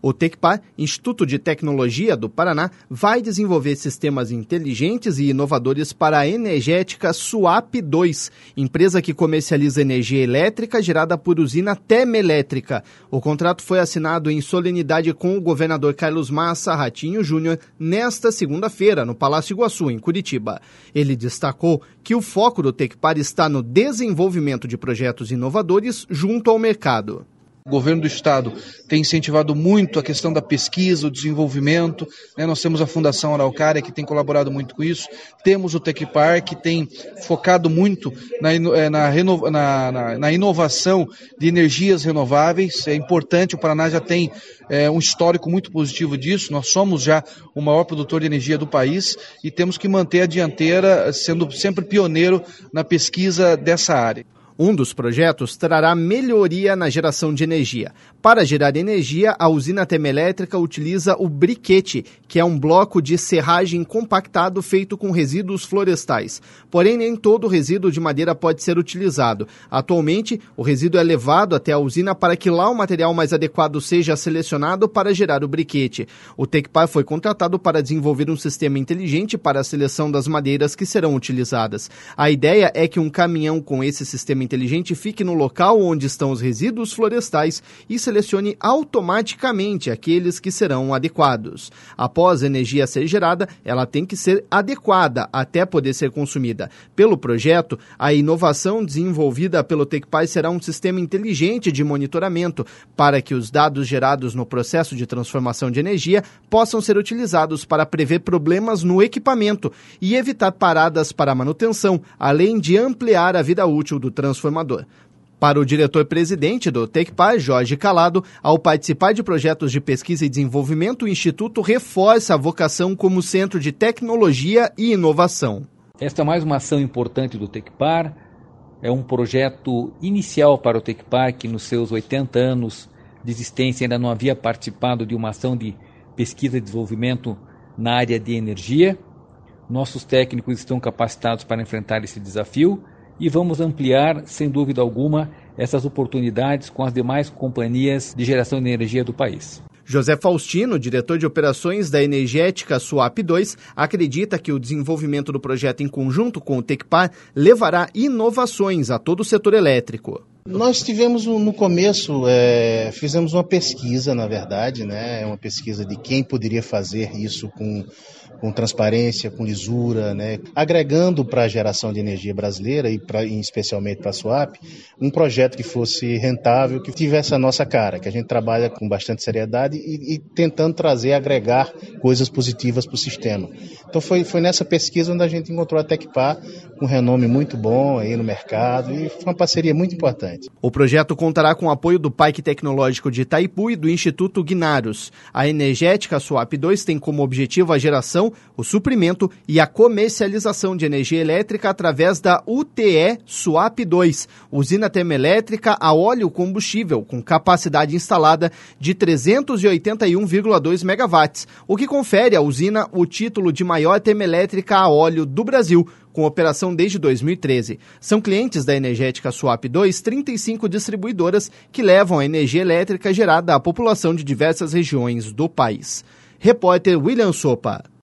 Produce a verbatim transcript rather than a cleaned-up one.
O Tecpar, Instituto de Tecnologia do Paraná, vai desenvolver sistemas inteligentes e inovadores para a energética Suap dois, empresa que comercializa energia elétrica gerada por usina termoelétrica. O contrato foi assinado em solenidade com o governador Carlos Massa Ratinho Júnior nesta segunda-feira, no Palácio Iguaçu, em Curitiba. Ele destacou que o foco do Tecpar está no desenvolvimento de projetos inovadores junto ao mercado. O governo do estado tem incentivado muito a questão da pesquisa, o desenvolvimento, né? Nós temos a Fundação Araucária, que tem colaborado muito com isso, temos o Tecpar, que tem focado muito na, na, renova, na, na, na inovação de energias renováveis. É importante, o Paraná já tem é, um histórico muito positivo disso, nós somos já o maior produtor de energia do país e temos que manter a dianteira, sendo sempre pioneiro na pesquisa dessa área. Um dos projetos trará melhoria na geração de energia. Para gerar energia, a usina termoelétrica utiliza o briquete, que é um bloco de serragem compactado feito com resíduos florestais. Porém, nem todo resíduo de madeira pode ser utilizado. Atualmente, o resíduo é levado até a usina para que lá o material mais adequado seja selecionado para gerar o briquete. O Tecpar foi contratado para desenvolver um sistema inteligente para a seleção das madeiras que serão utilizadas. A ideia é que um caminhão com esse sistema inteligente fique no local onde estão os resíduos florestais e selecione automaticamente aqueles que serão adequados. Após a energia ser gerada, ela tem que ser adequada até poder ser consumida. Pelo projeto, a inovação desenvolvida pelo Tecpar será um sistema inteligente de monitoramento para que os dados gerados no processo de transformação de energia possam ser utilizados para prever problemas no equipamento e evitar paradas para manutenção, além de ampliar a vida útil do transformador. transformador. Para o diretor-presidente do Tecpar, Jorge Calado, ao participar de projetos de pesquisa e desenvolvimento, o Instituto reforça a vocação como centro de tecnologia e inovação. Esta é mais uma ação importante do Tecpar, é um projeto inicial para o Tecpar que nos seus oitenta anos de existência ainda não havia participado de uma ação de pesquisa e desenvolvimento na área de energia. Nossos técnicos estão capacitados para enfrentar esse desafio e vamos ampliar, sem dúvida alguma, essas oportunidades com as demais companhias de geração de energia do país. José Faustino, diretor de operações da energética Suap dois, acredita que o desenvolvimento do projeto em conjunto com o Tecpar levará inovações a todo o setor elétrico. Nós tivemos no começo, é, fizemos uma pesquisa, na verdade, né, uma pesquisa de quem poderia fazer isso com, com transparência, com lisura, né, agregando para a geração de energia brasileira e, pra, e especialmente para a Suap, um projeto que fosse rentável, que tivesse a nossa cara, que a gente trabalha com bastante seriedade e, e tentando trazer, agregar coisas positivas para o sistema. Então foi, foi nessa pesquisa onde a gente encontrou a Tecpar, com um renome muito bom aí no mercado e foi uma parceria muito importante. O projeto contará com o apoio do Parque Tecnológico de Itaipu e do Instituto Guinaros. A energética Suap dois tem como objetivo a geração, o suprimento e a comercialização de energia elétrica através da U T E Suap dois, usina termoelétrica a óleo combustível, com capacidade instalada de trezentos e oitenta e um vírgula dois megawatts, o que confere à usina o título de maior termoelétrica a óleo do Brasil, com operação desde dois mil e treze. São clientes da energética Suap dois trinta e cinco distribuidoras que levam a energia elétrica gerada à população de diversas regiões do país. Repórter William Sopa.